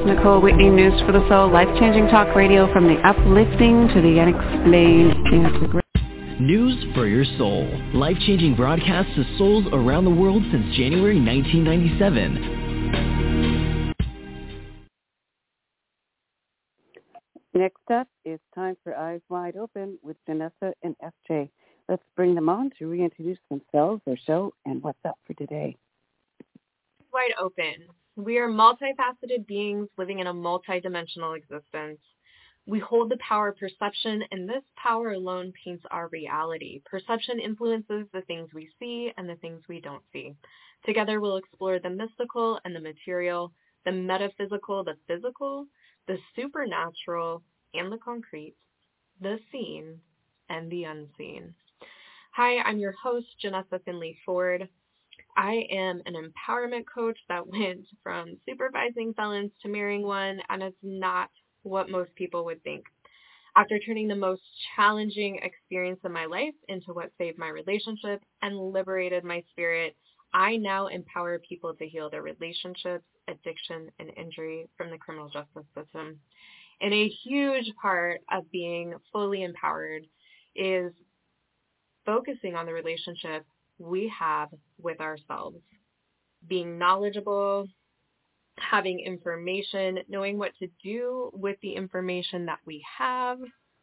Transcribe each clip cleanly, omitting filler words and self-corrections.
Nicole Whitney, News for the Soul, life-changing talk radio from the uplifting to the unexplained. News for your soul. Life-changing broadcasts to souls around the world since January 1997. Next up, it's time for Eyes Wide Open with Janessa and FJ. Let's bring them on to reintroduce themselves, their show, and what's up for today. Wide open. We are multifaceted beings living in a multidimensional existence. We hold the power of perception, and this power alone paints our reality. Perception influences the things we see and the things we don't see. Together, we'll explore the mystical and the material, the metaphysical, the physical, the supernatural and the concrete, the seen and the unseen. Hi, I'm your host, Janessa Finley Ford. I am an empowerment coach that went from supervising felons to marrying one, and it's not what most people would think. After turning the most challenging experience of my life into what saved my relationship and liberated my spirit, I now empower people to heal their relationships, addiction, and injury from the criminal justice system. And a huge part of being fully empowered is focusing on the relationship we have with ourselves, being knowledgeable, having information, knowing what to do with the information that we have.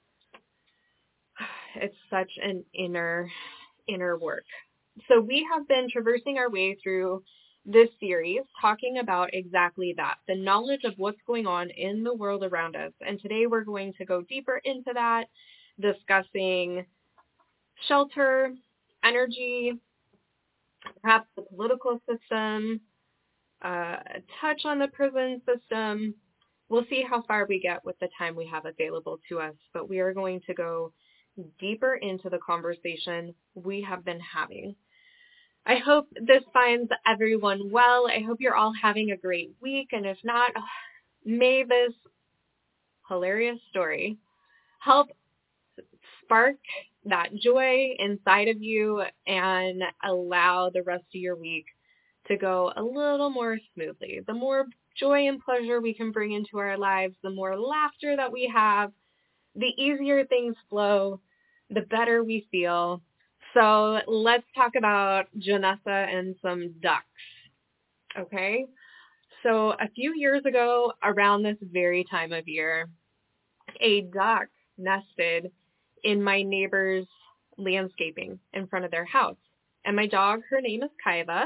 It's such an inner work. So we have been traversing our way through this series talking about exactly that, the knowledge of what's going on in the world around us. And today we're going to go deeper into that, discussing shelter, energy, perhaps the political system, touch on the prison system. We'll see how far we get with the time we have available to us, but we are going to go deeper into the conversation we have been having. I hope this finds everyone well. I hope you're all having a great week, and if not, may this hilarious story help spark that joy inside of you and allow the rest of your week to go a little more smoothly. The more joy and pleasure we can bring into our lives, the more laughter that we have, the easier things flow, the better we feel. So let's talk about Janessa and some ducks, okay? So a few years ago, around this very time of year, a duck nested in my neighbor's landscaping in front of their house. And my dog, her name is Kaiva.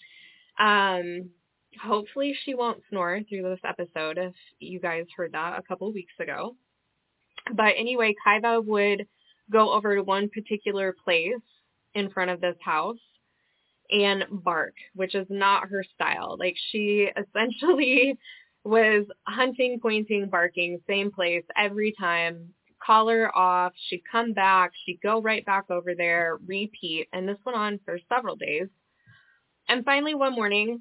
Hopefully she won't snore through this episode if you guys heard that a couple weeks ago. But anyway, Kaiva would go over to one particular place in front of this house and bark, which is not her style. Like, she essentially was hunting, pointing, barking, same place every time. Call her off, she'd come back, she'd go right back over there, repeat, and this went on for several days. And finally one morning,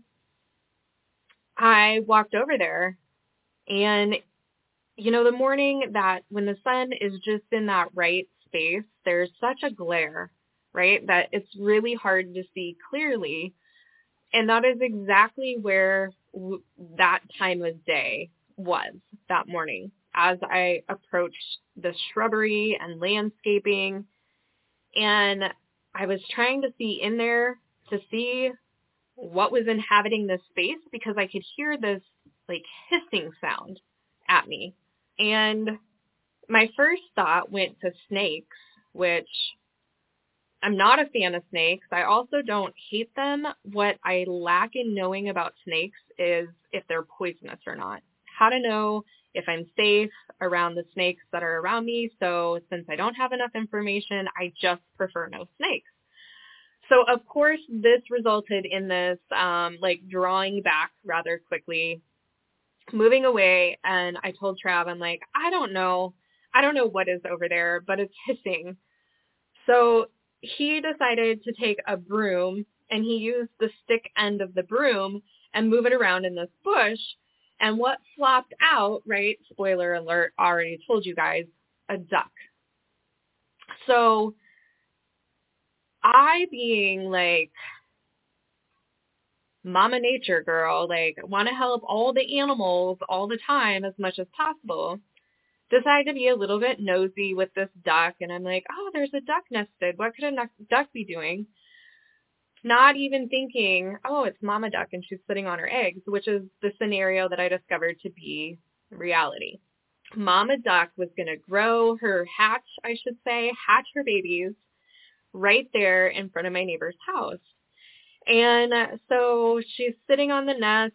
I walked over there, and the morning that when the sun is just in that right space, there's such a glare, right, that it's really hard to see clearly. And that is exactly where that time of day was that morning as I approached the shrubbery and landscaping. And I was trying to see in there to see what was inhabiting this space, because I could hear this like hissing sound at me. And my first thought went to snakes, which I'm not a fan of snakes. I also don't hate them. What I lack in knowing about snakes is if they're poisonous or not. How to know if I'm safe around the snakes that are around me. So since I don't have enough information, I just prefer no snakes. So of course this resulted in this drawing back rather quickly, moving away. And I told Trav, I'm like, I don't know what is over there, but it's hissing. So he decided to take a broom, and he used the stick end of the broom and move it around in this bush. And what flopped out, right, spoiler alert, already told you guys, a duck. So I, being like Mama Nature girl, like want to help all the animals all the time as much as possible. Decide to be a little bit nosy with this duck, and I'm like, oh, there's a duck nested. What could a duck be doing? Not even thinking, oh, it's Mama Duck and she's sitting on her eggs, which is the scenario that I discovered to be reality. Mama Duck was going to hatch her babies right there in front of my neighbor's house. And so she's sitting on the nest,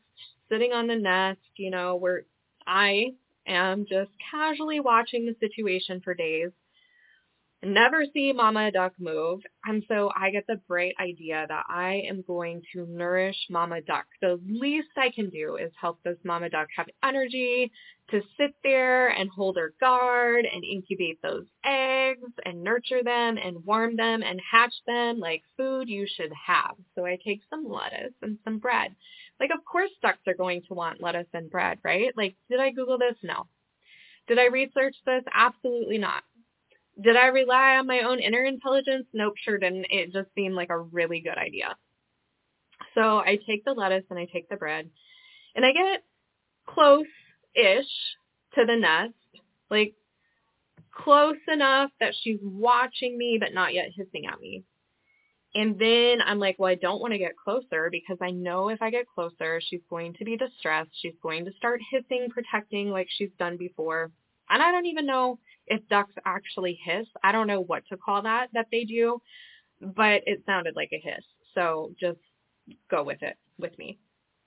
where I am just casually watching the situation for days. Never see Mama Duck move. And so I get the bright idea that I am going to nourish Mama Duck. The least I can do is help this Mama Duck have energy to sit there and hold her guard and incubate those eggs and nurture them and warm them and hatch them like food you should have. So I take some lettuce and some bread. Like, of course ducks are going to want lettuce and bread, right? Like, did I Google this? No. Did I research this? Absolutely not. Did I rely on my own inner intelligence? Nope, sure didn't. It just seemed like a really good idea. So I take the lettuce and I take the bread, and I get close-ish to the nest, like close enough that she's watching me but not yet hissing at me. And then I'm like, well, I don't want to get closer because I know if I get closer, she's going to be distressed. She's going to start hissing, protecting like she's done before. And I don't even know if ducks actually hiss. I don't know what to call that they do, but it sounded like a hiss. So just go with it with me.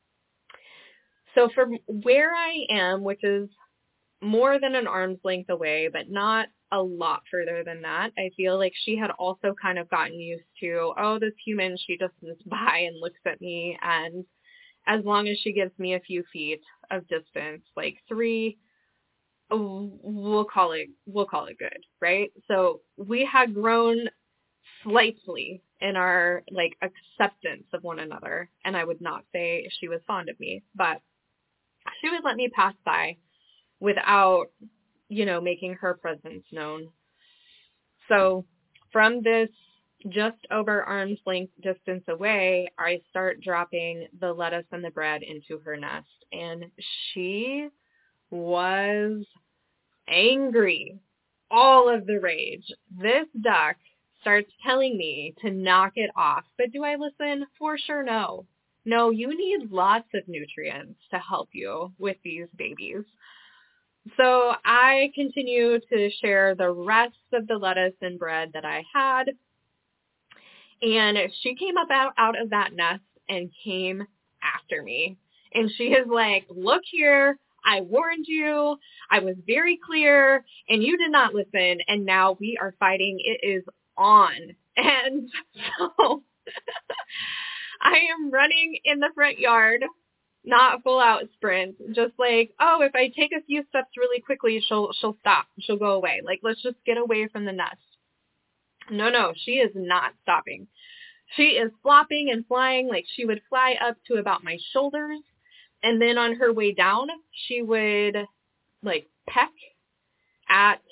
So from where I am, which is more than an arm's length away, but not a lot further than that, I feel like she had also kind of gotten used to, oh, this human, she just sits by and looks at me. And as long as she gives me a few feet of distance, like 3, we'll call it good, right? So we had grown slightly in our like acceptance of one another, and I would not say she was fond of me, but she would let me pass by without, making her presence known. So from this just over arm's length distance away, I start dropping the lettuce and the bread into her nest, and she was angry, all of the rage. This duck starts telling me to knock it off. But do I listen? For sure, no. No, you need lots of nutrients to help you with these babies. So I continue to share the rest of the lettuce and bread that I had. And she came up out of that nest and came after me. And she is like, look here, I warned you, I was very clear, and you did not listen, and now we are fighting. It is on. And so I am running in the front yard, not full out sprint, just like, oh, if I take a few steps really quickly, she'll stop. She'll go away. Like, let's just get away from the nest. No, she is not stopping. She is flopping and flying. Like, she would fly up to about my shoulders, and then on her way down, she would like peck at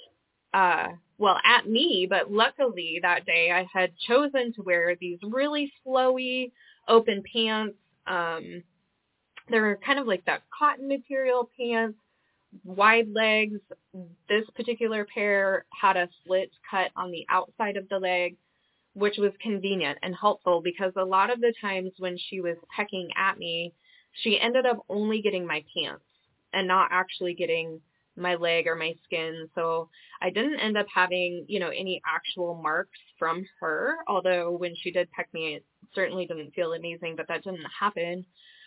me. But luckily that day I had chosen to wear these really flowy open pants. They were kind of like that cotton material pants, wide legs. This particular pair had a slit cut on the outside of the leg, which was convenient and helpful because a lot of the times when she was pecking at me, she ended up only getting my pants and not actually getting my leg or my skin. So I didn't end up having, any actual marks from her, although when she did peck me, it certainly didn't feel amazing, but that didn't happen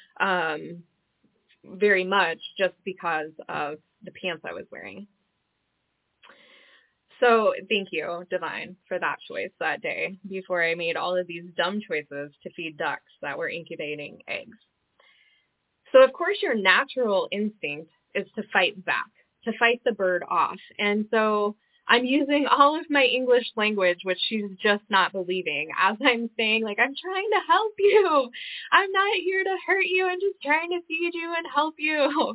very much just because of the pants I was wearing. So thank you, Divine, for that choice that day before I made all of these dumb choices to feed ducks that were incubating eggs. So, of course, your natural instinct is to fight back, to fight the bird off. And so I'm using all of my English language, which she's just not believing, as I'm saying, like, I'm trying to help you. I'm not here to hurt you. I'm just trying to feed you and help you.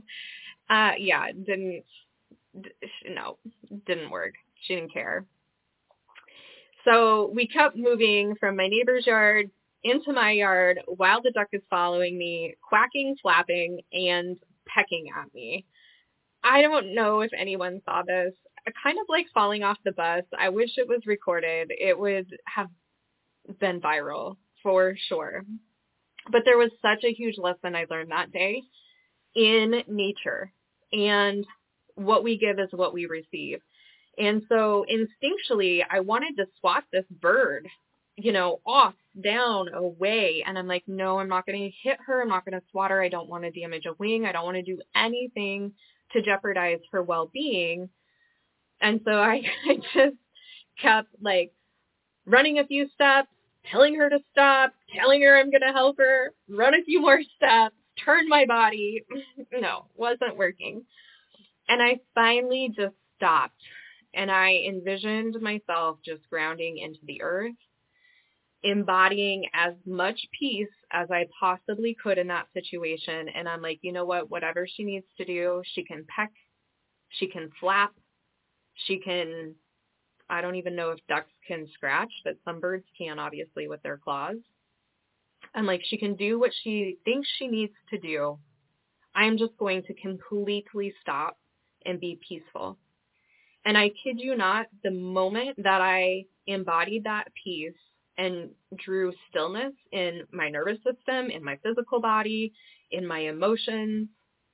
Didn't work. She didn't care. So we kept moving from my neighbor's yard into my yard while the duck is following me, quacking, flapping, and pecking at me. I don't know if anyone saw this. Kind of like falling off the bus. I wish it was recorded. It would have been viral for sure. But there was such a huge lesson I learned that day in nature. And what we give is what we receive. And so instinctually, I wanted to swat this bird, off, down, away. And I'm like, no, I'm not going to hit her. I'm not going to swat her. I don't want to damage a wing. I don't want to do anything to jeopardize her well-being. And so I just kept running a few steps, telling her to stop, telling her I'm going to help her, run a few more steps, turn my body. No, wasn't working. And I finally just stopped. And I envisioned myself just grounding into the earth, embodying as much peace as I possibly could in that situation. And I'm like, you know what, whatever she needs to do, she can peck, she can flap, she can, I don't even know if ducks can scratch, but some birds can, obviously, with their claws. I'm like, she can do what she thinks she needs to do. I'm just going to completely stop and be peaceful. And I kid you not, the moment that I embodied that peace and drew stillness in my nervous system, in my physical body, in my emotions,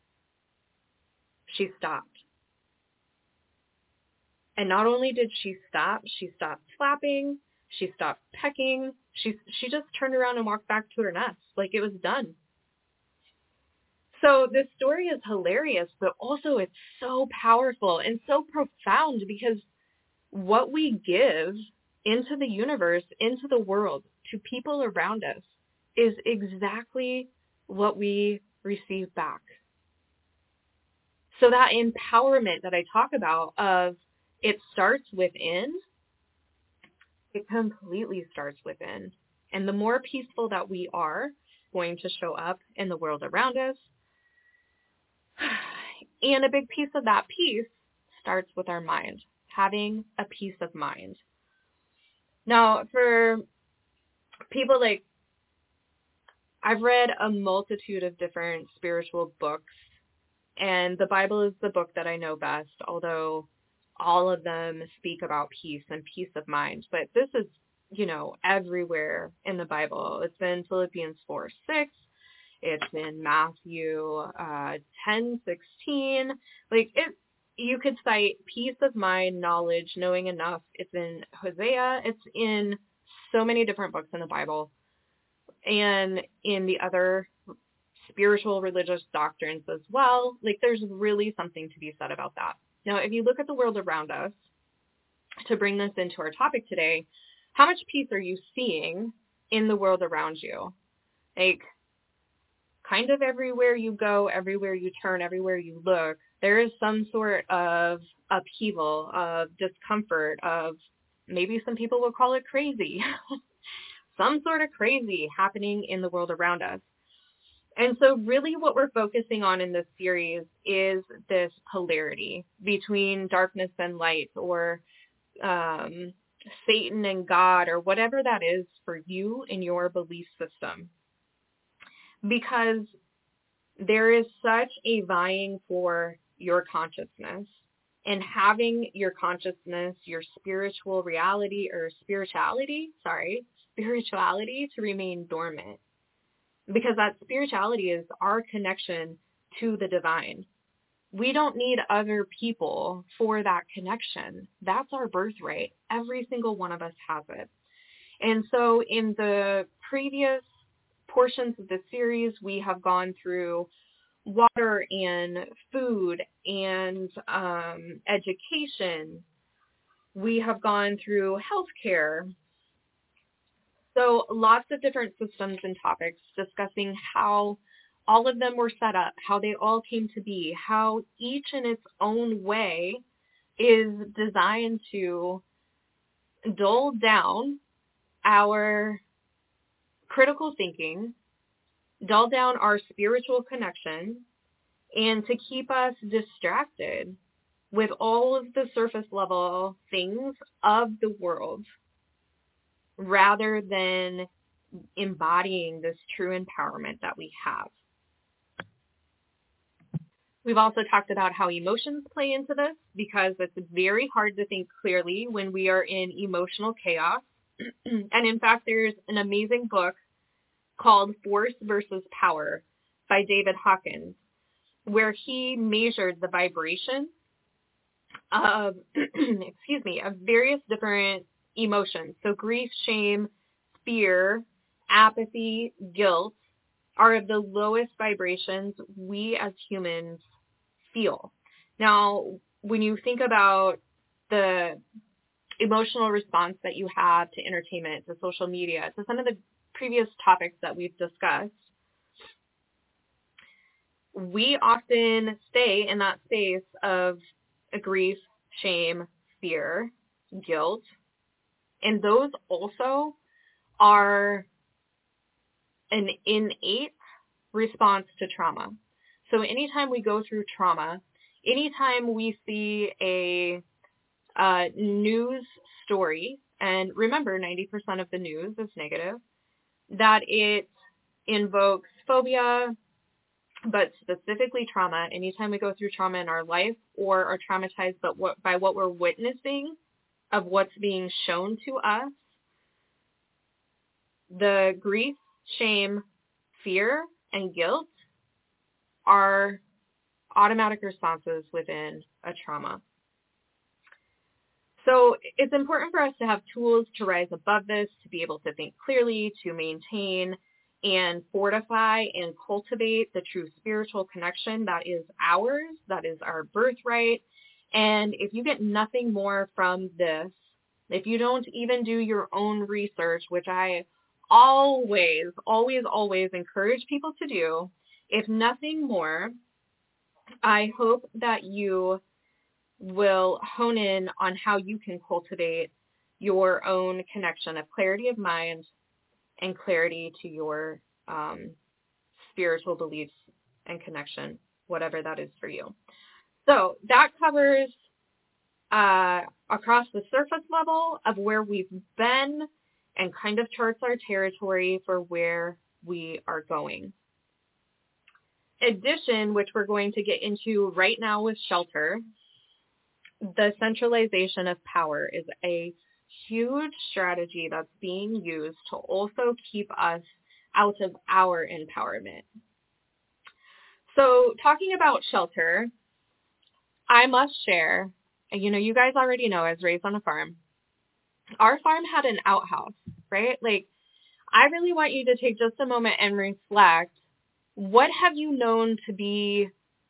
she stopped. And not only did she stopped flapping, she stopped pecking, she just turned around and walked back to her nest like it was done. So this story is hilarious, but also it's so powerful and so profound, because what we give into the universe, into the world, to people around us is exactly what we receive back. So that empowerment that I talk about of it starts within, it completely starts within. And the more peaceful that we are going to show up in the world around us, and a big piece of that peace starts with our mind, having a peace of mind. Now, for people I've read a multitude of different spiritual books, and the Bible is the book that I know best, although all of them speak about peace and peace of mind. But this is, everywhere in the Bible. It's in Philippians 4:6. It's in Matthew 10:16. You could cite peace of mind, knowledge, knowing enough. It's in Hosea. It's in so many different books in the Bible and in the other spiritual religious doctrines as well. There's really something to be said about that. Now, if you look at the world around us, to bring this into our topic today, how much peace are you seeing in the world around you? Kind of everywhere you go, everywhere you turn, everywhere you look, there is some sort of upheaval, of discomfort, of maybe some people will call it crazy, some sort of crazy happening in the world around us. And so really what we're focusing on in this series is this polarity between darkness and light, or Satan and God, or whatever that is for you in your belief system. Because there is such a vying for your consciousness, and having your consciousness, your spiritual reality, or spirituality to remain dormant. Because that spirituality is our connection to the divine. We don't need other people for that connection. That's our birthright. Every single one of us has it. And so in the previous portions of the series, we have gone through water and food and education. We have gone through healthcare. So lots of different systems and topics discussing how all of them were set up, how they all came to be, how each in its own way is designed to dull down our critical thinking, dull down our spiritual connection, and to keep us distracted with all of the surface level things of the world, rather than embodying this true empowerment that we have. We've also talked about how emotions play into this, because it's very hard to think clearly when we are in emotional chaos. And in fact, there's an amazing book called Force versus Power by David Hawkins, where he measured the vibration of, of various different emotions. So grief, shame, fear, apathy, guilt are of the lowest vibrations we as humans feel. Now, when you think about the emotional response that you have to entertainment, to social media, to some of the previous topics that we've discussed, we often stay in that space of grief, shame, fear, guilt, and those also are an innate response to trauma. So anytime we go through trauma, anytime we see a news story, and remember 90% of the news is negative, that it invokes phobia, but specifically trauma. Anytime we go through trauma in our life or are traumatized by what we're witnessing of what's being shown to us, the grief, shame, fear, and guilt are automatic responses within a trauma. So it's important for us to have tools to rise above this, to be able to think clearly, to maintain and fortify and cultivate the true spiritual connection that is ours, that is our birthright. And if you get nothing more from this, if you don't even do your own research, which I always encourage people to do, if nothing more, I hope that you will hone in on how you can cultivate your own connection of clarity of mind and clarity to your spiritual beliefs and connection, whatever that is for you. So that covers across the surface level of where we've been and kind of charts our territory for where we are going. Addition, which we're going to get into right now with shelter, the centralization of power is a huge strategy that's being used to also keep us out of our empowerment. So talking about shelter, I must share, you guys already know I was raised on a farm. Our farm had an outhouse, right? Like, I really want you to take just a moment and reflect. What have you known to be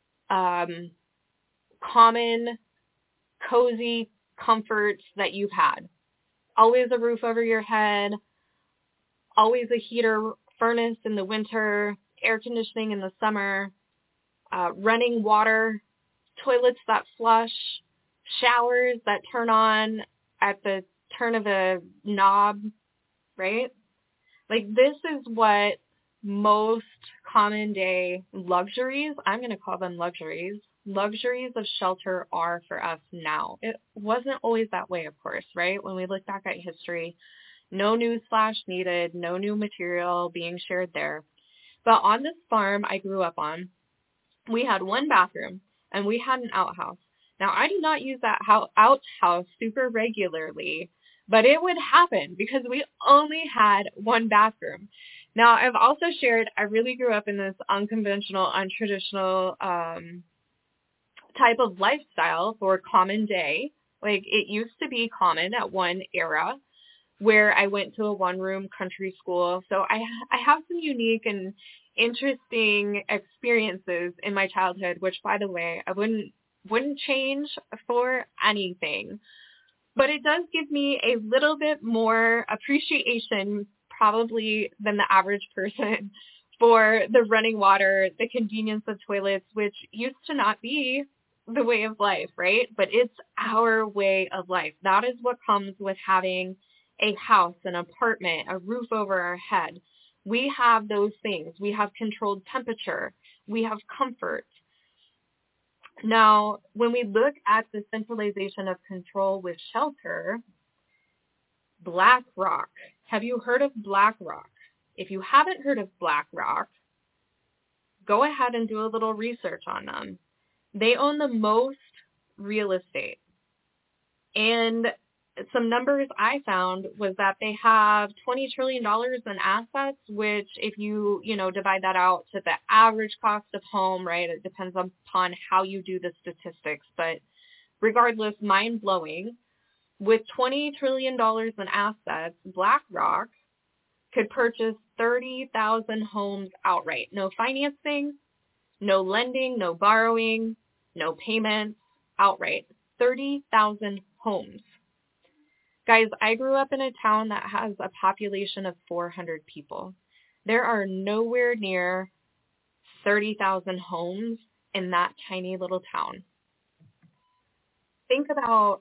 common, cozy comforts that you've had? Always a roof over your head, always a heater furnace in the winter, air conditioning in the summer, running water, toilets that flush, showers that turn on at the turn of a knob, right? Like, this is what most common day luxuries, I'm going to call them luxuries of shelter are for us now. It wasn't always that way, of course, right? When we look back at history, no news flash needed, no new material being shared there. But on this farm I grew up on, we had one bathroom and we had an outhouse. Now, I do not use that outhouse super regularly, but it would happen because we only had one bathroom. Now, I've also shared, I really grew up in this unconventional, untraditional type of lifestyle for common day. Like, it used to be common at one era where I went to a one-room country school. So I have some unique and interesting experiences in my childhood, which, by the way, I wouldn't change for anything. But it does give me a little bit more appreciation probably than the average person for the running water, the convenience of toilets, which used to not be the way of life, right? But it's our way of life. That is what comes with having a house, an apartment, a roof over our head. We have those things. We have controlled temperature. We have comfort. Now, when we look at the centralization of control with shelter, BlackRock. Have you heard of BlackRock? If you haven't heard of BlackRock, go ahead and do a little research on them. They own the most real estate. And some numbers I found was that they have $20 trillion in assets, which if you divide that out to the average cost of home, right, it depends upon how you do the statistics. But regardless, mind-blowing. With $20 trillion in assets, BlackRock could purchase 30,000 homes outright. No financing, no lending, no borrowing, no payments, outright. 30,000 homes. Guys, I grew up in a town that has a population of 400 people. There are nowhere near 30,000 homes in that tiny little town. Think about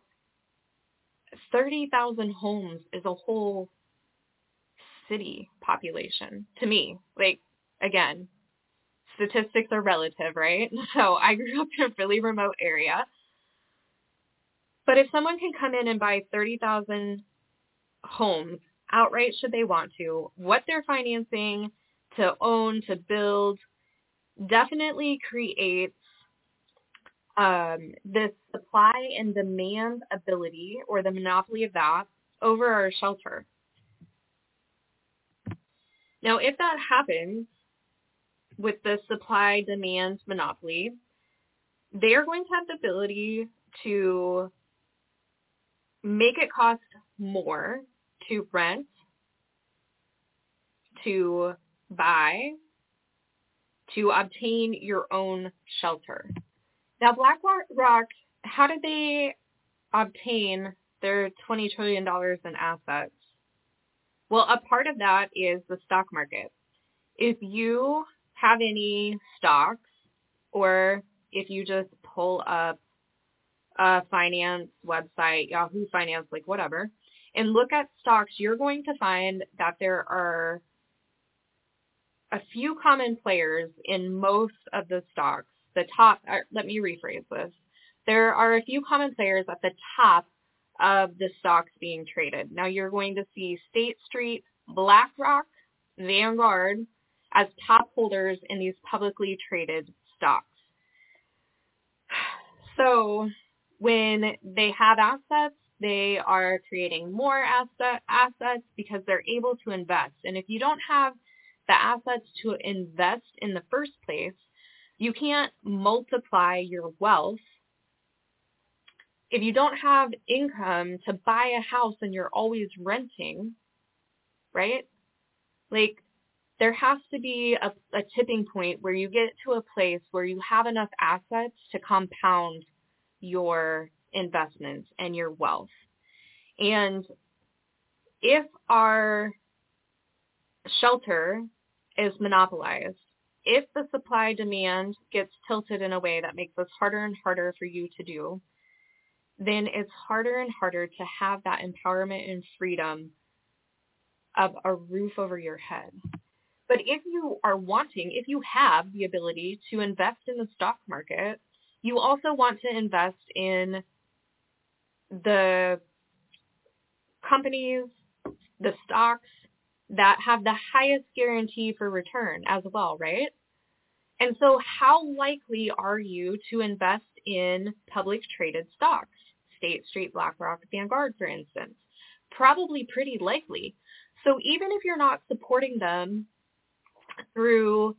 30,000 homes is a whole city population to me. Like, again, statistics are relative, right? So I grew up in a really remote area. But if someone can come in and buy 30,000 homes outright should they want to, what they're financing to own, to build, definitely creates this supply and demand ability, or the monopoly of that, over our shelter. Now, if that happens with the supply-demand monopoly, they are going to have the ability to make it cost more to rent, to buy, to obtain your own shelter. Now, BlackRock, how did they obtain their $20 trillion in assets? Well, a part of that is the stock market. If you have any stocks, or if you just pull up a finance website, Yahoo Finance, like whatever, and look at stocks, you're going to find that there are a few common players in most of the stocks. Let me rephrase this. There are a few common players at the top of the stocks being traded. Now you're going to see State Street, BlackRock, Vanguard as top holders in these publicly traded stocks. So when they have assets, they are creating more assets because they're able to invest. And if you don't have the assets to invest in the first place, you can't multiply your wealth. If you don't have income to buy a house and you're always renting, right? Like, there has to be a tipping point where you get to a place where you have enough assets to compound your investments and your wealth. And if our shelter is monopolized, if the supply demand gets tilted in a way that makes this harder and harder for you to do, then it's harder and harder to have that empowerment and freedom of a roof over your head. But if you have the ability to invest in the stock market, you also want to invest in the companies, the stocks that have the highest guarantee for return as well, right? And so how likely are you to invest in public traded stocks? State Street, BlackRock, Vanguard, for instance. Probably pretty likely. So even if you're not supporting them through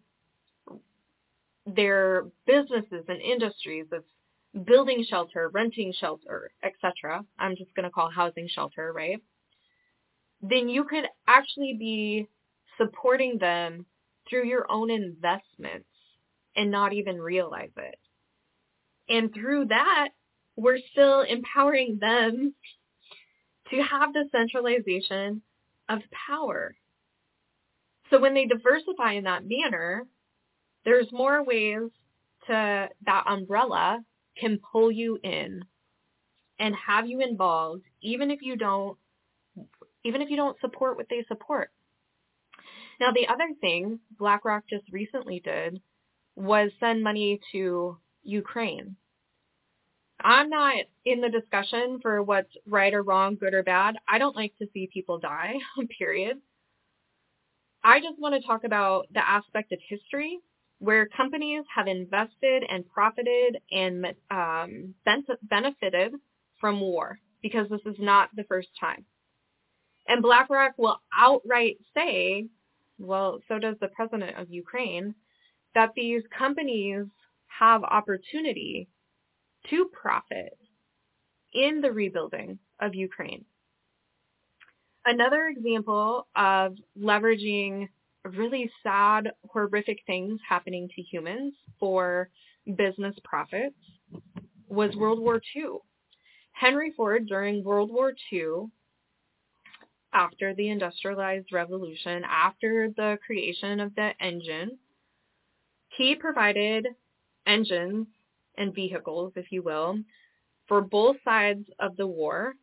their businesses and industries of building shelter, renting shelter, etc., I'm just going to call housing shelter, right? Then you could actually be supporting them through your own investments and not even realize it. And through that, we're still empowering them to have the centralization of power. So when they diversify in that manner, there's more ways that umbrella can pull you in and have you involved, even if you don't support what they support. Now, the other thing BlackRock just recently did was send money to Ukraine. I'm not in the discussion for what's right or wrong, good or bad. I don't like to see people die, period. I just want to talk about the aspect of history where companies have invested and profited and benefited from war, because this is not the first time. And BlackRock will outright say, well, so does the president of Ukraine, that these companies have opportunity to profit in the rebuilding of Ukraine. Another example of leveraging really sad, horrific things happening to humans for business profits was World War II. Henry Ford, during World War II, after the industrialized revolution, after the creation of the engine, he provided engines and vehicles, if you will, for both sides of the war.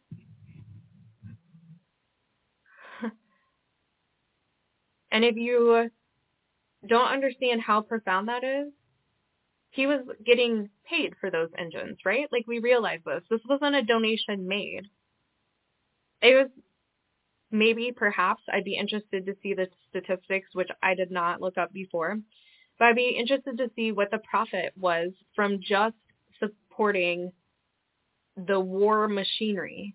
And if you don't understand how profound that is, he was getting paid for those engines, right? Like, we realize this. This wasn't a donation made. It was maybe, perhaps, I'd be interested to see the statistics, which I did not look up before, but I'd be interested to see what the profit was from just supporting the war machinery,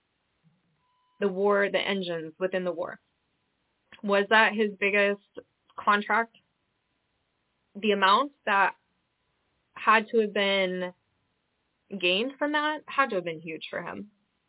the engines within the war. Was that his biggest contract? The amount that had to have been gained from that had to have been huge for him.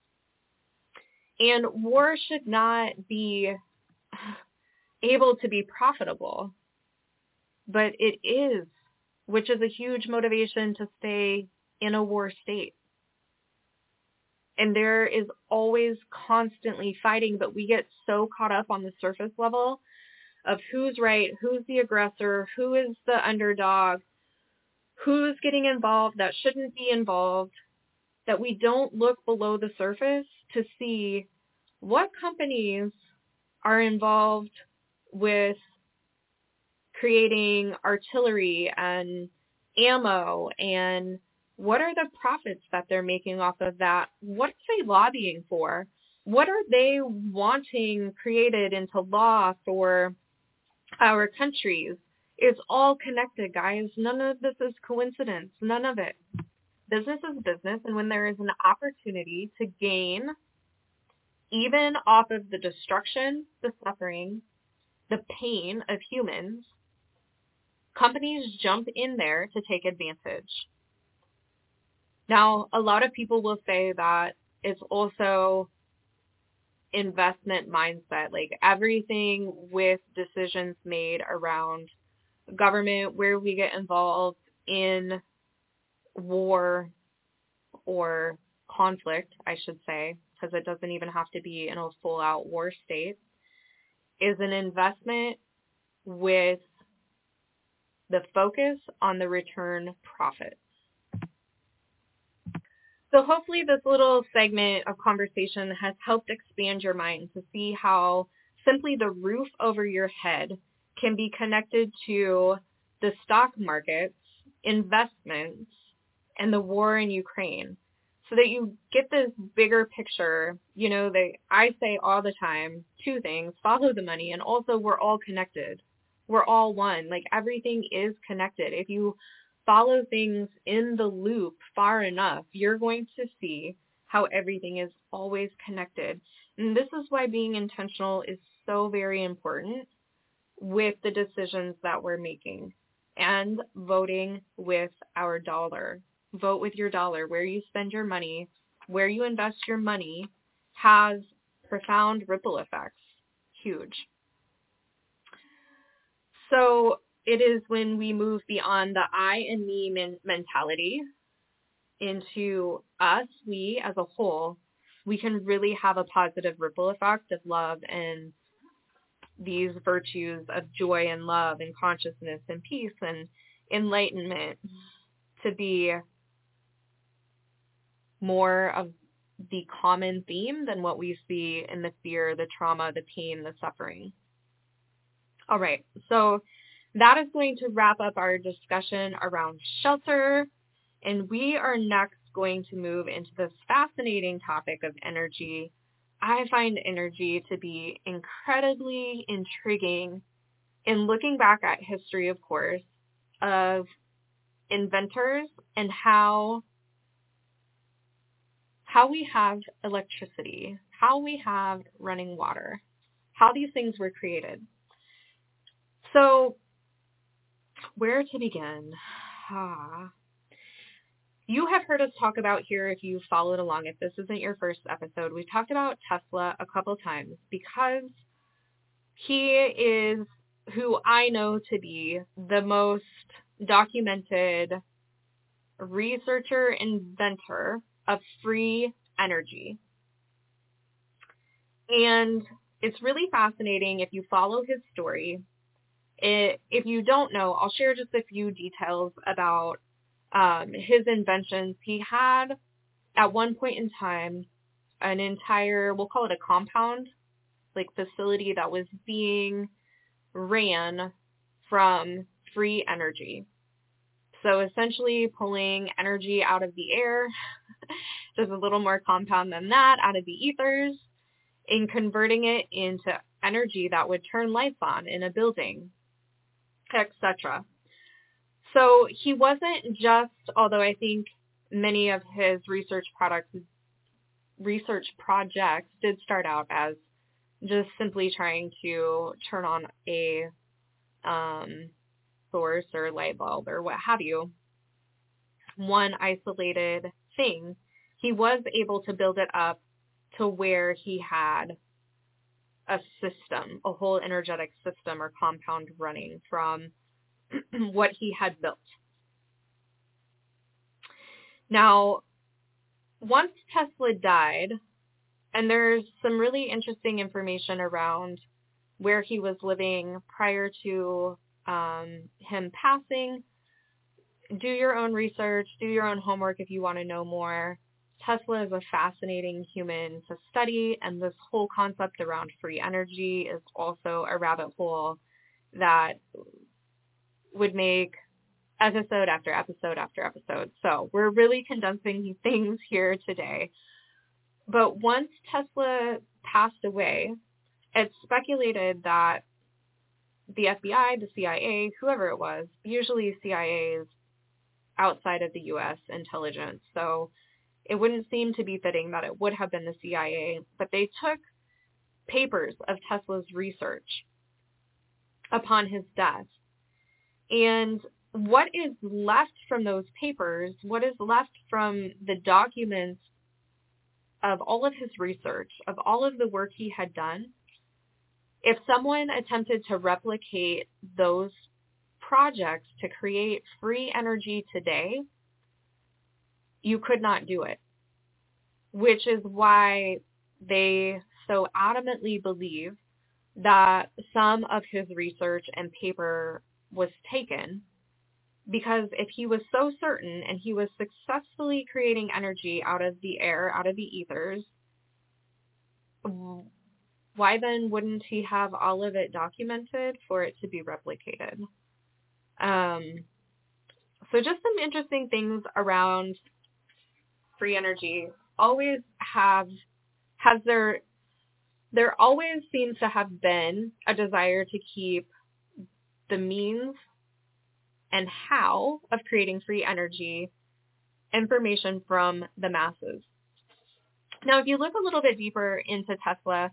And war should not be able to be profitable, but it is, which is a huge motivation to stay in a war state. And there is always constantly fighting, but we get so caught up on the surface level of who's right, who's the aggressor, who is the underdog, who's getting involved that shouldn't be involved, that we don't look below the surface to see what companies are involved with creating artillery and ammo, and what are the profits that they're making off of that? What are they lobbying for? What are they wanting created into law for our countries? It's all connected, guys. None of this is coincidence. None of it. Business is business, and when there is an opportunity to gain, even off of the destruction, the suffering, the pain of humans, companies jump in there to take advantage. Now, a lot of people will say that it's also investment mindset, like everything with decisions made around government, where we get involved in war or conflict, I should say, because it doesn't even have to be in a full-out war state, is an investment with the focus on the return profit. So hopefully this little segment of conversation has helped expand your mind to see how simply the roof over your head can be connected to the stock markets, investments, and the war in Ukraine, so that you get this bigger picture. You know, I say all the time, two things: follow the money, and also we're all connected. We're all one. Like, everything is connected. If you follow things in the loop far enough, you're going to see how everything is always connected. And this is why being intentional is so very important with the decisions that we're making, and voting with our dollar. Vote with your dollar. Where you spend your money, where you invest your money, has profound ripple effects. Huge. So it is when we move beyond the I and me mentality into us, we as a whole, we can really have a positive ripple effect of love and these virtues of joy and love and consciousness and peace and enlightenment to be more of the common theme than what we see in the fear, the trauma, the pain, the suffering. All right, so that is going to wrap up our discussion around shelter, and we are next going to move into this fascinating topic of energy I find energy to be incredibly intriguing in looking back at history, of course, of inventors and how we have electricity, how we have running water, how these things were created. So, where to begin? You have heard us talk about here, if you followed along, if this isn't your first episode, we talked about Tesla a couple times because he is who I know to be the most documented researcher, inventor of free energy. And it's really fascinating if you follow his story. If you don't know, I'll share just a few details about his inventions. He had, at one point in time, an entire, we'll call it a compound, like facility that was being ran from free energy. So essentially pulling energy out of the air, just a little more compound than that, out of the ethers, and converting it into energy that would turn lights on in a building, etc. So he wasn't just, although I think many of his research projects did start out as just simply trying to turn on a source or light bulb or what have you, one isolated thing, he was able to build it up to where he had a system, a whole energetic system or compound running from what he had built. Now, once Tesla died, and there's some really interesting information around where he was living prior to him passing. Do your own research, do your own homework if you want to know more. Tesla is a fascinating human to study, and this whole concept around free energy is also a rabbit hole that would make episode after episode after episode. So we're really condensing things here today. But once Tesla passed away, it's speculated that the FBI, the CIA, whoever it was, usually CIA is outside of the U.S. intelligence, so it wouldn't seem to be fitting that it would have been the CIA, but they took papers of Tesla's research upon his death. And what is left from those papers, what is left from the documents of all of his research, of all of the work he had done, if someone attempted to replicate those projects to create free energy today, you could not do it, which is why they so adamantly believe that some of his research and paper was taken, because if he was so certain and he was successfully creating energy out of the air, out of the ethers, why then wouldn't he have all of it documented for it to be replicated? So just some interesting things around free energy. Always there always seems to have been a desire to keep the means and how of creating free energy information from the masses. Now, if you look a little bit deeper into Tesla,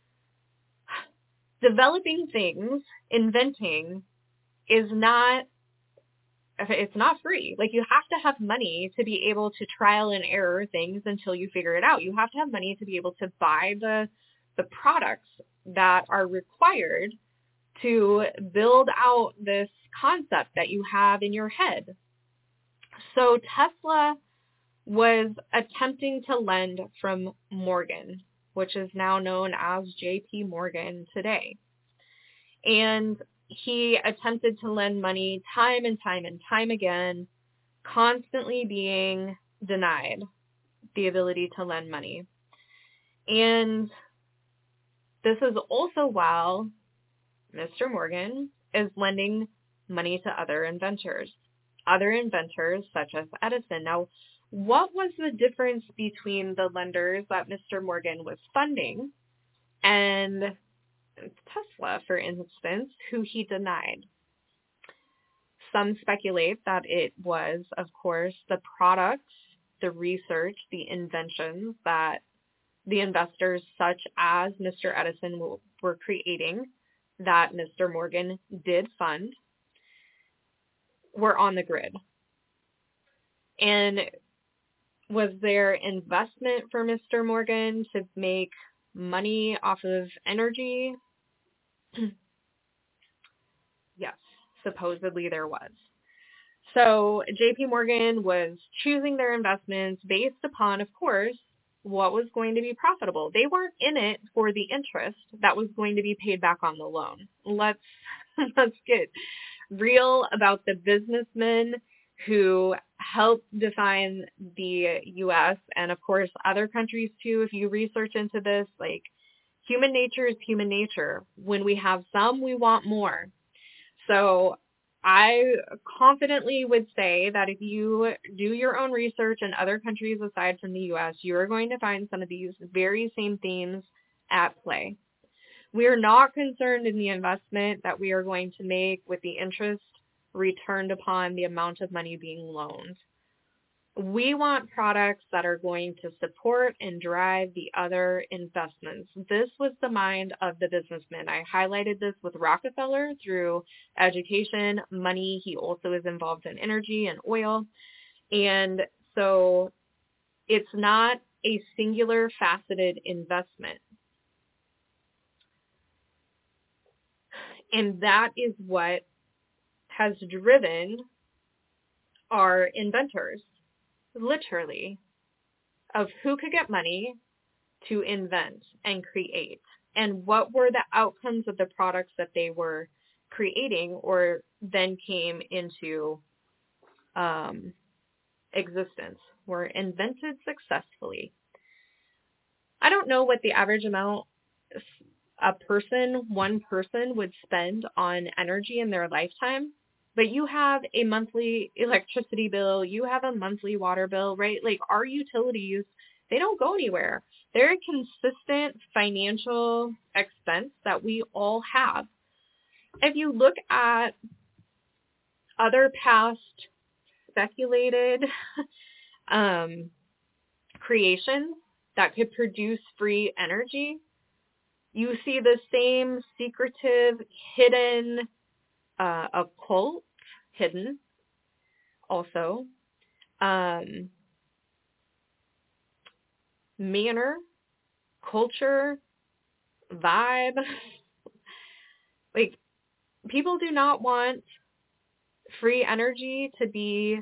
developing things, inventing, it's not free. Like, you have to have money to be able to trial and error things until you figure it out. You have to have money to be able to buy the products that are required to build out this concept that you have in your head. So Tesla was attempting to lend from Morgan, which is now known as J.P. Morgan today. And he attempted to lend money time and time and time again, constantly being denied the ability to lend money. And this is also while Mr. Morgan is lending money to other inventors such as Edison. Now, what was the difference between the lenders that Mr. Morgan was funding and Tesla, for instance, who he denied? Some speculate that it was, of course, the products, the research, the inventions that the investors such as Mr. Edison were creating that Mr. Morgan did fund were on the grid. And was there investment for Mr. Morgan to make money off of energy? Yes, supposedly there was. So JP Morgan was choosing their investments based upon, of course, what was going to be profitable. They weren't in it for the interest that was going to be paid back on the loan. Let's get real about the businessmen who helped define the U.S. and, of course, other countries too. If you research into this, like, human nature is human nature. When we have some, we want more. So I confidently would say that if you do your own research in other countries aside from the U.S., you're going to find some of these very same themes at play. We are not concerned in the investment that we are going to make with the interest returned upon the amount of money being loaned. We want products that are going to support and drive the other investments. This was the mind of the businessman. I highlighted this with Rockefeller through education, money. He also is involved in energy and oil. And so it's not a singular faceted investment. And that is what has driven our inventors, literally, of who could get money to invent and create, and what were the outcomes of the products that they were creating or then came into existence, were invented successfully. I don't know what the average amount one person would spend on energy in their lifetime, but you have a monthly electricity bill, you have a monthly water bill, right? Like, our utilities, they don't go anywhere. They're a consistent financial expense that we all have. If you look at other past speculated creations that could produce free energy, you see the same secretive, hidden, occult, hidden also, manner, culture, vibe. Like, people do not want free energy to be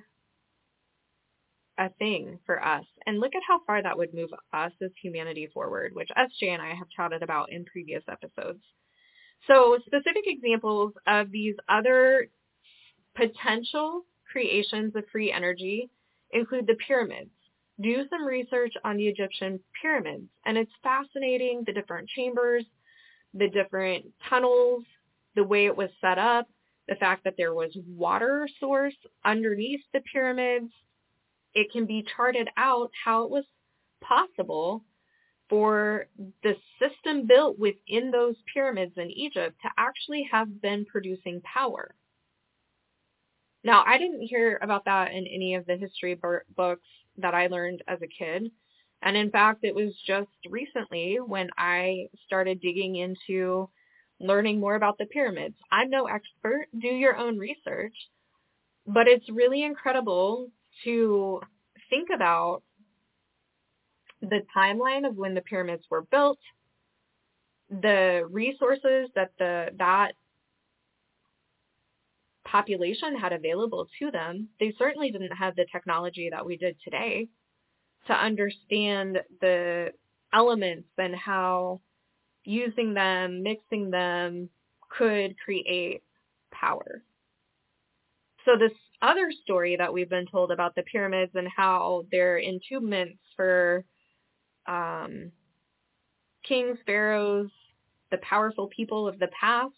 a thing for us. And look at how far that would move us as humanity forward, which SJ and I have chatted about in previous episodes. So specific examples of these other potential creations of free energy include the pyramids. Do some research on the Egyptian pyramids, and it's fascinating, the different chambers, the different tunnels, the way it was set up, the fact that there was water source underneath the pyramids. It can be charted out how it was possible for the system built within those pyramids in Egypt to actually have been producing power. Now, I didn't hear about that in any of the history books that I learned as a kid. And in fact, it was just recently when I started digging into learning more about the pyramids. I'm no expert. Do your own research. But it's really incredible to think about the timeline of when the pyramids were built, the resources that that population had available to them. They certainly didn't have the technology that we did today to understand the elements and how using them, mixing them could create power. So this other story that we've been told about the pyramids and how they're entombments for kings, pharaohs, the powerful people of the past,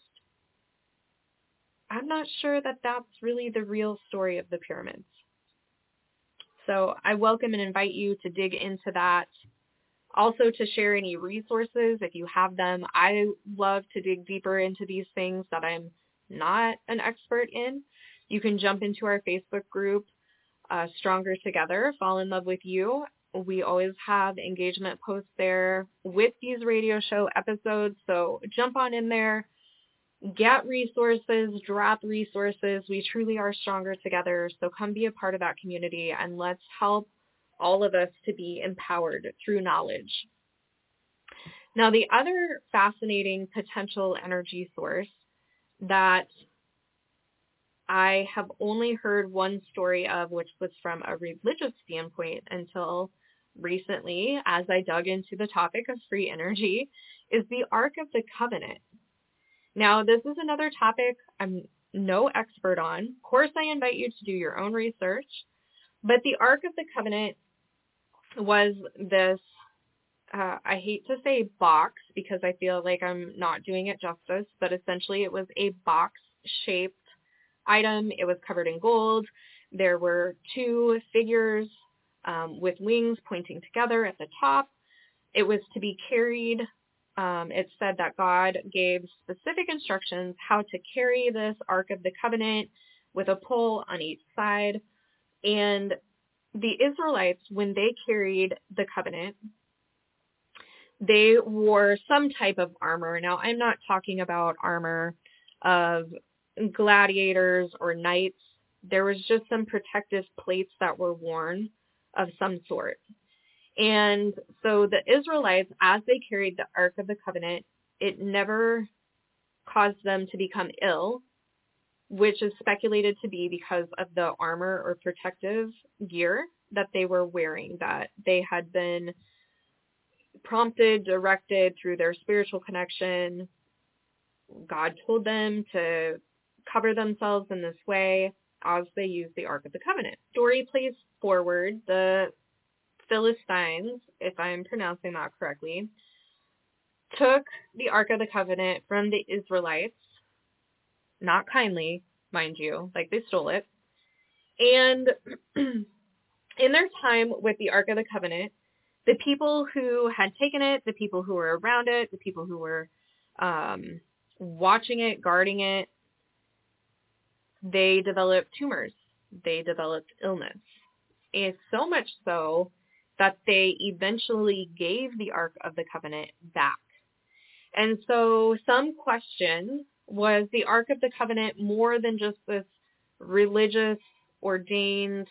I'm not sure that that's really the real story of the pyramids. So I welcome and invite you to dig into that. Also to share any resources if you have them. I love to dig deeper into these things that I'm not an expert in. You can jump into our Facebook group, Stronger Together, Fall in Love with You. We always have engagement posts there with these radio show episodes. So jump on in there, get resources, drop resources. We truly are stronger together. So come be a part of that community and let's help all of us to be empowered through knowledge. Now, the other fascinating potential energy source that I have only heard one story of, which was from a religious standpoint until recently, as I dug into the topic of free energy, is the Ark of the Covenant. Now, this is another topic I'm no expert on. Of course, I invite you to do your own research, but the Ark of the Covenant was this, I hate to say box because I feel like I'm not doing it justice, but essentially it was a box-shaped item. It was covered in gold. There were two figures with wings pointing together at the top. It was to be carried. It said that God gave specific instructions how to carry this Ark of the Covenant with a pole on each side. And the Israelites, when they carried the covenant, they wore some type of armor. Now, I'm not talking about armor of gladiators or knights. There was just some protective plates that were worn of some sort. And so the Israelites, as they carried the Ark of the Covenant, it never caused them to become ill, which is speculated to be because of the armor or protective gear that they were wearing, that they had been prompted, directed through their spiritual connection. God told them to cover themselves in this way as they used the Ark of the Covenant. Story plays forward. The Philistines, if I'm pronouncing that correctly, took the Ark of the Covenant from the Israelites, not kindly, mind you, like they stole it. And in their time with the Ark of the Covenant, the people who had taken it, the people who were around it, the people who were watching it, guarding it, they developed tumors. They developed illness. And so much so that they eventually gave the Ark of the Covenant back. And so some question, was the Ark of the Covenant more than just this religious ordained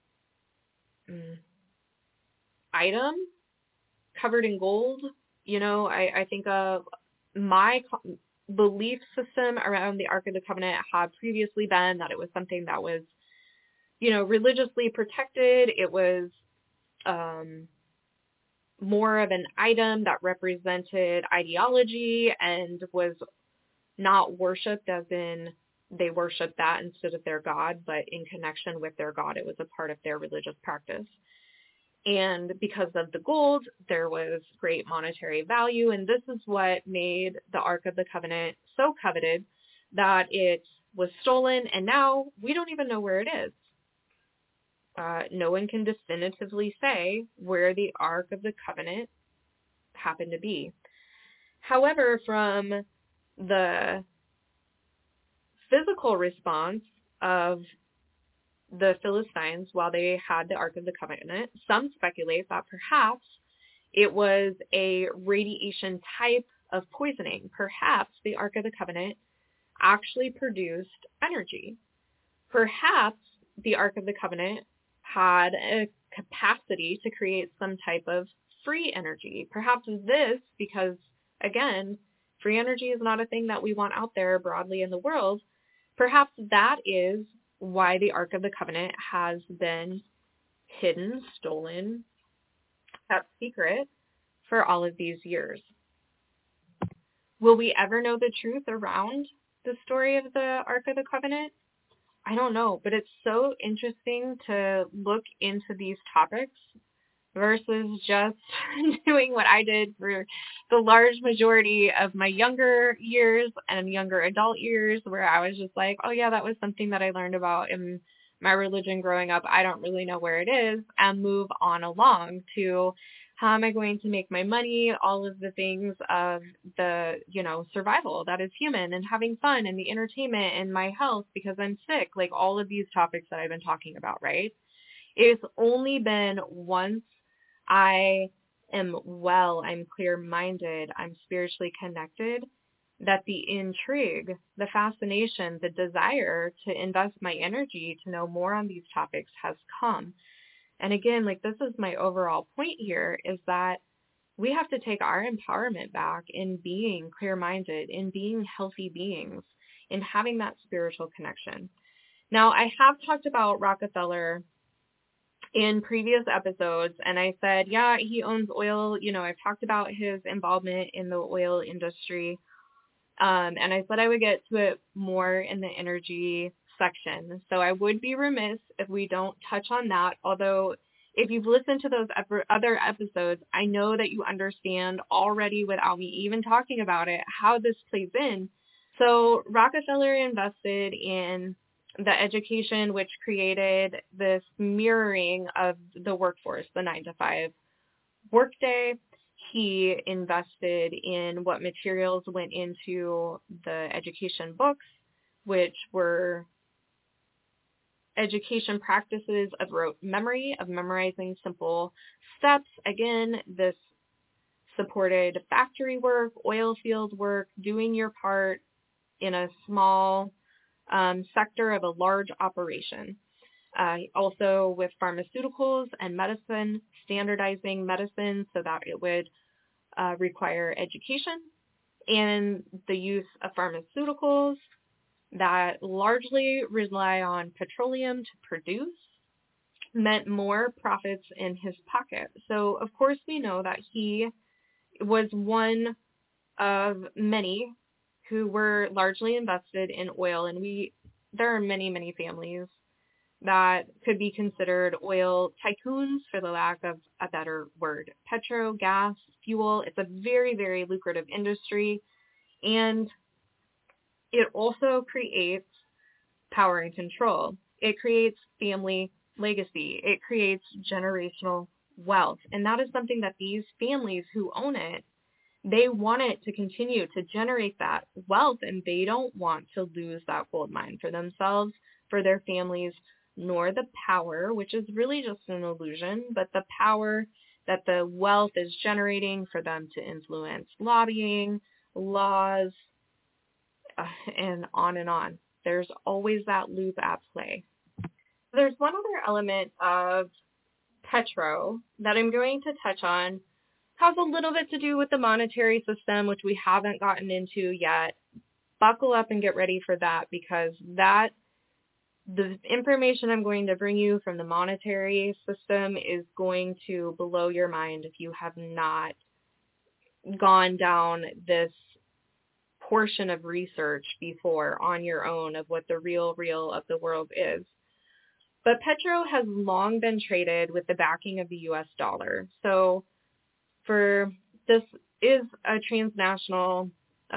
item covered in gold? You know, I think my belief system around the Ark of the Covenant had previously been that it was something that was, you know, religiously protected. It was more of an item that represented ideology and was not worshipped as in they worshiped that instead of their God, but in connection with their God. It was a part of their religious practice. And because of the gold, there was great monetary value. And this is what made the Ark of the Covenant so coveted that it was stolen. And now we don't even know where it is. No one can definitively say where the Ark of the Covenant happened to be. However, from the physical response of the Philistines while they had the Ark of the Covenant, some speculate that perhaps it was a radiation type of poisoning. Perhaps the Ark of the Covenant actually produced energy. Perhaps the Ark of the Covenant had a capacity to create some type of free energy. Perhaps this, because again, free energy is not a thing that we want out there broadly in the world. Perhaps that is why the Ark of the Covenant has been hidden, stolen, kept secret for all of these years. Will we ever know the truth around the story of the Ark of the Covenant? I don't know, but it's so interesting to look into these topics versus just doing what I did for the large majority of my younger years and younger adult years, where I was just like, oh yeah, that was something that I learned about in my religion growing up, I don't really know where it is, and move on along to how am I going to make my money, all of the things of the, survival that is human, and having fun and the entertainment and my health because I'm sick, like all of these topics that I've been talking about, right? It's only been once I am well, I'm clear-minded, I'm spiritually connected, that the intrigue, the fascination, the desire to invest my energy to know more on these topics has come. And again, like this is my overall point here, is that we have to take our empowerment back in being clear-minded, in being healthy beings, in having that spiritual connection. Now, I have talked about Rockefeller in previous episodes, and I said, yeah, he owns oil. I've talked about his involvement in the oil industry. And I said I would get to it more in the energy section. So I would be remiss if we don't touch on that. Although if you've listened to those other episodes, I know that you understand already without me even talking about it, how this plays in. So Rockefeller invested in the education, which created this mirroring of the workforce, the 9-to-5 workday. He invested in what materials went into the education books, which were education practices of rote memory, of memorizing simple steps. Again, this supported factory work, oil field work, doing your part in a small sector of a large operation. Also with pharmaceuticals and medicine, standardizing medicine so that it would require education, and the use of pharmaceuticals that largely rely on petroleum to produce meant more profits in his pocket. So, of course, we know that he was one of many who were largely invested in oil, and there are many, many families that could be considered oil tycoons, for the lack of a better word. Petro, gas, fuel, it's a very, very lucrative industry, and it also creates power and control. It creates family legacy. It creates generational wealth, and that is something that these families who own it, they want it to continue to generate that wealth, and they don't want to lose that gold mine for themselves, for their families, nor the power, which is really just an illusion, but the power that the wealth is generating for them to influence lobbying, laws, and on and on. There's always that loop at play. There's one other element of Petro that I'm going to touch on. Has a little bit to do with the monetary system, which we haven't gotten into yet. Buckle up and get ready for that, because the information I'm going to bring you from the monetary system is going to blow your mind if you have not gone down this portion of research before on your own of what the real of the world is. But Petro has long been traded with the backing of the U.S. dollar. So this is a transnational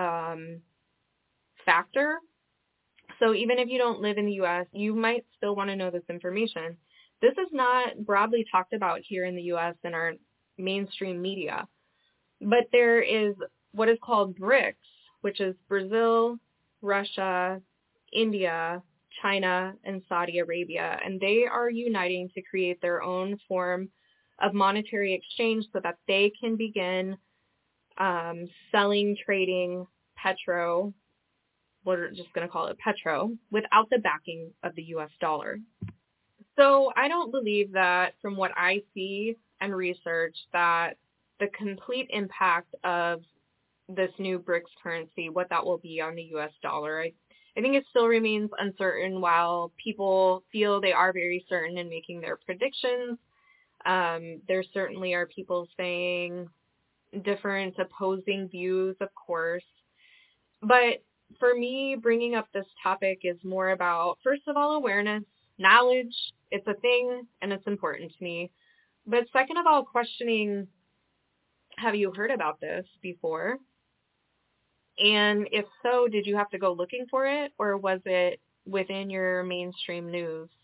factor. So even if you don't live in the U.S., you might still want to know this information. This is not broadly talked about here in the U.S. in our mainstream media. But there is what is called BRICS, which is Brazil, Russia, India, China, and Saudi Arabia. And they are uniting to create their own form of monetary exchange so that they can begin selling, trading Petro, we're just going to call it Petro, without the backing of the U.S. dollar. So I don't believe that, from what I see and research, that the complete impact of this new BRICS currency, what that will be on the U.S. dollar, I think it still remains uncertain, while people feel they are very certain in making their predictions. There certainly are people saying different opposing views, of course. But for me, bringing up this topic is more about, first of all, awareness, knowledge. It's a thing, and it's important to me. But second of all, questioning, have you heard about this before? And if so, did you have to go looking for it, or was it within your mainstream news?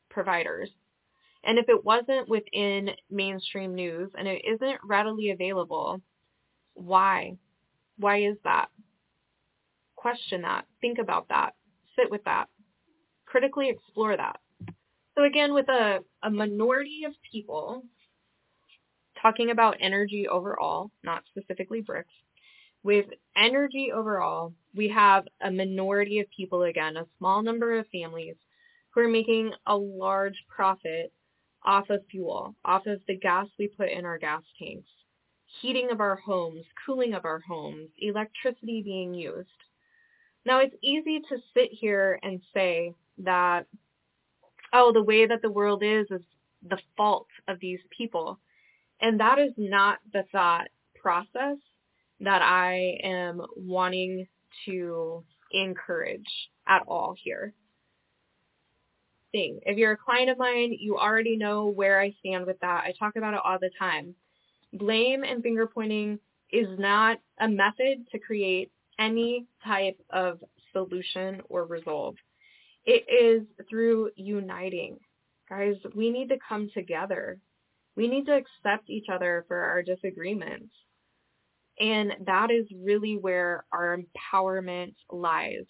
providers. And if it wasn't within mainstream news and it isn't readily available, why? Why is that? Question that. Think about that. Sit with that. Critically explore that. So again, with a minority of people, talking about energy overall, not specifically bricks, with energy overall, we have a minority of people, again, a small number of families who are making a large profit off of fuel, off of the gas we put in our gas tanks, heating of our homes, cooling of our homes, electricity being used. Now, it's easy to sit here and say that, oh, the way that the world is the fault of these people. And that is not the thought process that I am wanting to encourage at all here. If you're a client of mine, you already know where I stand with that. I talk about it all the time. Blame and finger pointing is not a method to create any type of solution or resolve. It is through uniting. Guys, we need to come together. We need to accept each other for our disagreements. And that is really where our empowerment lies.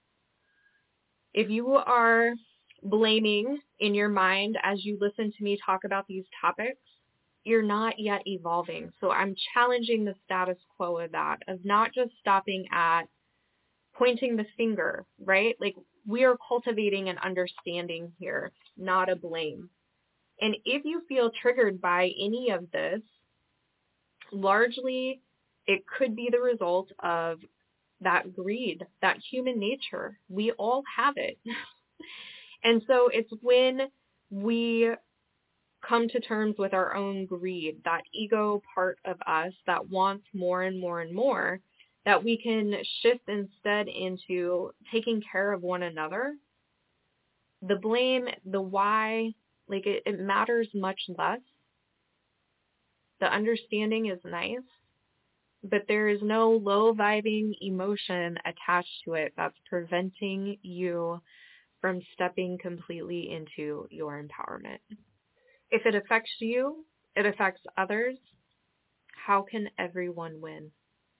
If you are blaming in your mind as you listen to me talk about these topics, you're not yet evolving. So I'm challenging the status quo of that, of not just stopping at pointing the finger, right? Like, we are cultivating an understanding here, not a blame. And if you feel triggered by any of this, largely it could be the result of that greed, that human nature. We all have it. And so it's when we come to terms with our own greed, that ego part of us that wants more and more and more, that we can shift instead into taking care of one another. The blame, the why, like it matters much less. The understanding is nice, but there is no low-vibing emotion attached to it that's preventing you from stepping completely into your empowerment. If it affects you, it affects others. How can everyone win?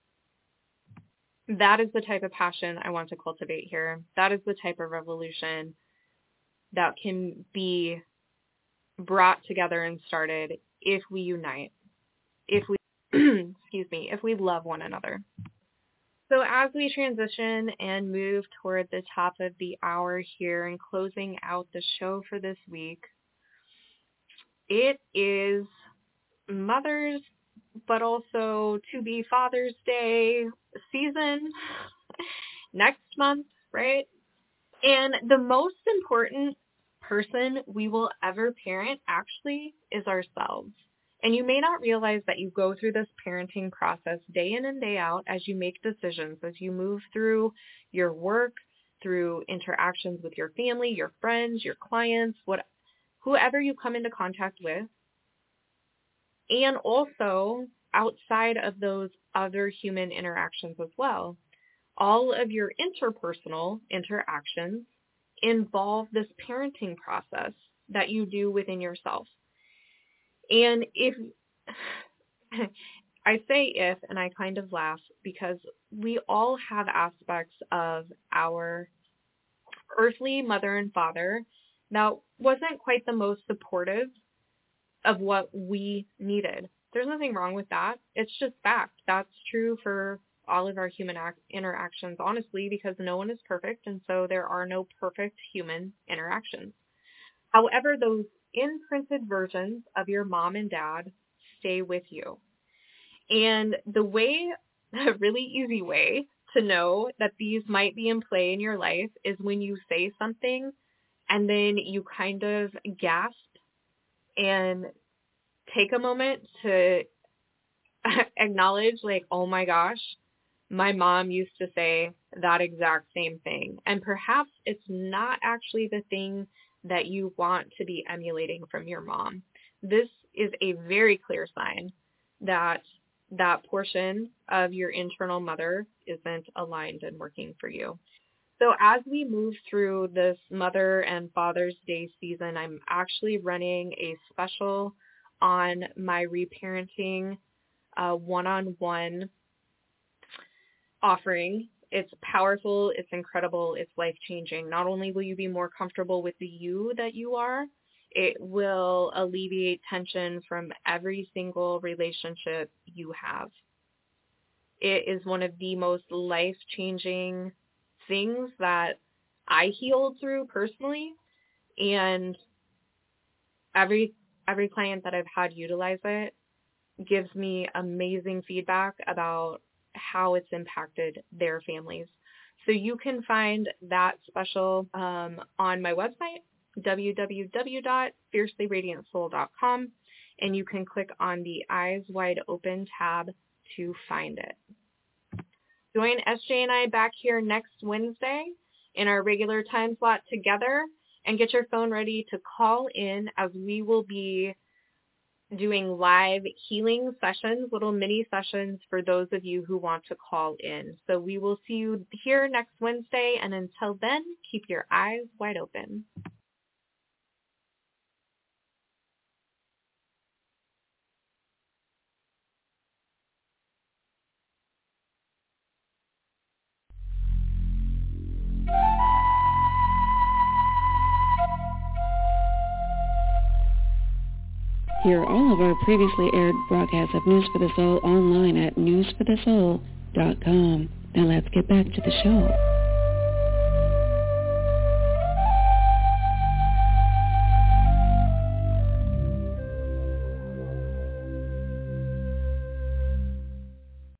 That is the type of passion I want to cultivate here. That is the type of revolution that can be brought together and started if we unite, if we, if we love one another. So as we transition and move toward the top of the hour here and closing out the show for this week, it is Mother's, but also to be Father's Day season next month, right? And the most important person we will ever parent actually is ourselves. And you may not realize that you go through this parenting process day in and day out as you make decisions, as you move through your work, through interactions with your family, your friends, your clients, whoever you come into contact with. And also outside of those other human interactions as well. All of your interpersonal interactions involve this parenting process that you do within yourself. And if, I say if, and I kind of laugh because we all have aspects of our earthly mother and father that wasn't quite the most supportive of what we needed. There's nothing wrong with that. It's just fact. That's true for all of our human interactions, honestly, because no one is perfect, and so there are no perfect human interactions. However, those imprinted versions of your mom and dad stay with you. And the way, a really easy way to know that these might be in play in your life is when you say something and then you kind of gasp and take a moment to acknowledge, like, oh my gosh, my mom used to say that exact same thing. And perhaps it's not actually the thing that you want to be emulating from your mom. This is a very clear sign that that portion of your internal mother isn't aligned and working for you. So as we move through this Mother and Father's Day season, I'm actually running a special on my reparenting one-on-one offering. It's powerful, it's incredible, it's life-changing. Not only will you be more comfortable with the you that you are, it will alleviate tension from every single relationship you have. It is one of the most life-changing things that I healed through personally, and every client that I've had utilize it gives me amazing feedback about how it's impacted their families. So you can find that special on my website, www.fiercelyradiantsoul.com, and you can click on the Eyes Wide Open tab to find it. Join SJ and I back here next Wednesday in our regular time slot together, and get your phone ready to call in, as we will be doing live healing sessions, little mini sessions for those of you who want to call in. So we will see you here next Wednesday, and until then, keep your eyes wide open. Hear all of our previously aired broadcasts of News for the Soul online at newsforthesoul.com. Now let's get back to the show.